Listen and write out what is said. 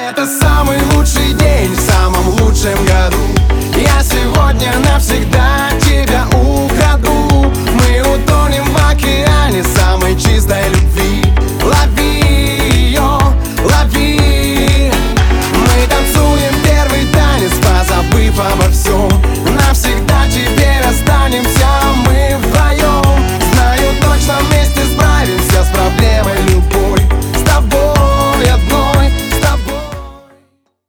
Это самый лучший день в самом лучшем году. Я сегодня навсегда